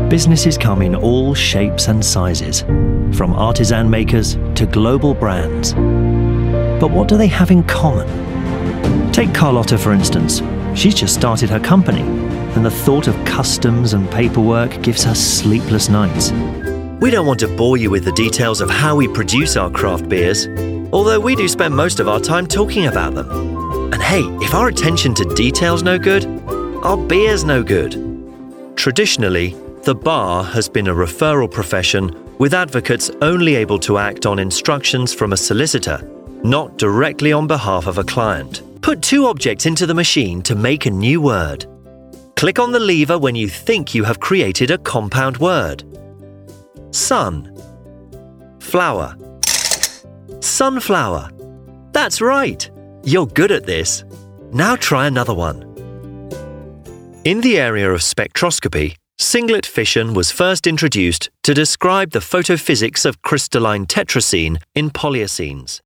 Businesses come in all shapes and sizes, from artisan makers to global brands. But what do they have in common? Take Carlotta, for instance. She's just started her company, and the thought of customs and paperwork gives her sleepless nights. We don't want to bore you with the details of how we produce our craft beers, although we do spend most of our time talking about them. And hey, if our attention to detail's no good, our beer's no good. Traditionally, the bar has been a referral profession with advocates only able to act on instructions from a solicitor, not directly on behalf of a client. Put two objects into the machine to make a new word. Click on the lever when you think you have created a compound word. Sun. Flower. Sunflower. That's right. You're good at this. Now try another one. In the area of spectroscopy, singlet fission was first introduced to describe the photophysics of crystalline tetracene in polyacenes.